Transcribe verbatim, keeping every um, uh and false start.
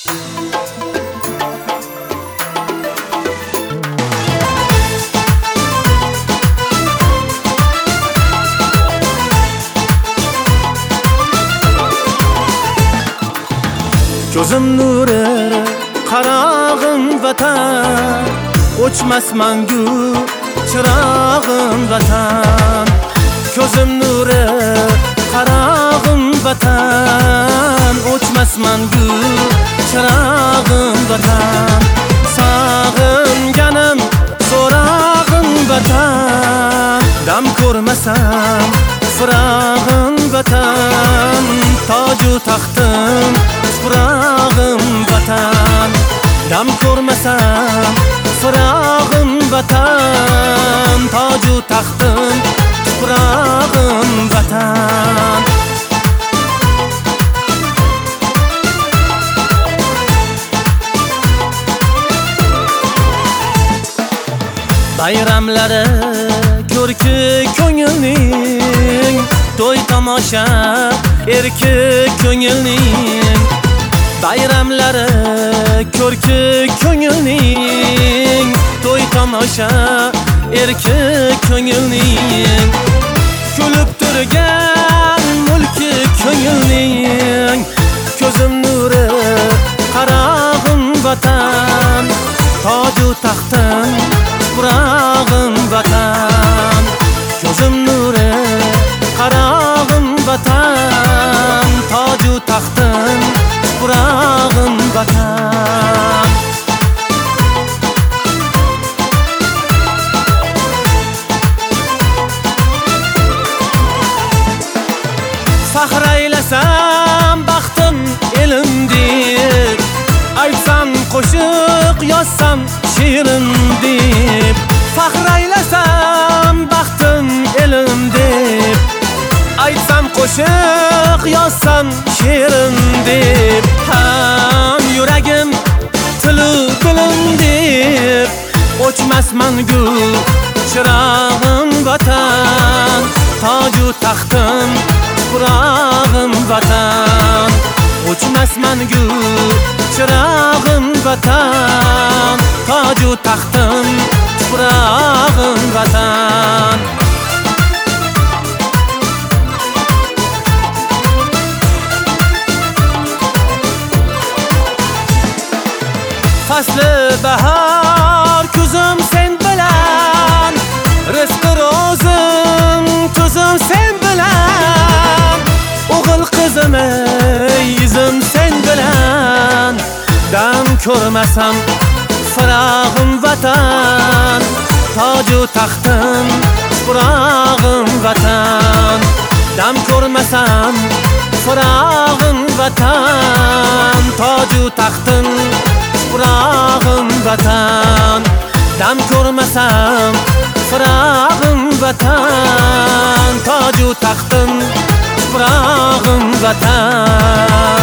Ko'zim nuri qarog'im vatan, o'chmas mangu chirog'im vatan. Ko'zim nuri qarog'im vatan, o'chmas mangu chirog'im vatan. Sog'inganim so'rog'im vatan, dam ko'rmasam firog'im vatan. Toju taxtim firog'im vatan, dam ko'rmasam firog'im vatan. Toju taxtim firog'im vatan. Bayramlari ko'rki ko'ngilning, to'y tomosha erki ko'ngilning. Bayramlari ko'rki ko'ngilning, to'y tomosha erki ko'ngilning. Kulib turgan mulki ko'ngilning, ko'zim nuri qarog'im vatan. Toju taxtim firog'im vatan, ko'zim nuri qarog'im vatan. Toju taxtim firog'im vatan. Faxr aylasam baxtim elim deb, aytsam qo'shiq yozsam she'rim deb. Faxr aylasam baxtim elim deb, aytsam qo'shiq yozsam she'rim deb. Ham yuragim tilu dilim deb, o'chmas mangu chirog'im vatan. Toju taxtim firog'im vatan, o'chmas mangu chirog'im vatan. Toju taxtim firog'im vatan. Fasli bahor kuzim sen bilan, rizqi ro'zim tuzim sen bilan. O'g'il qizim yuzim sen bilan, dam ko'rmasam firog'im vatan. Toju taxtim firog'im vatan, dam ko'rmasam firog'im vatan. Toju taxtim firog'im vatan, dam ko'rmasam firog'im vatan. Toju taxtim firog'im vatan.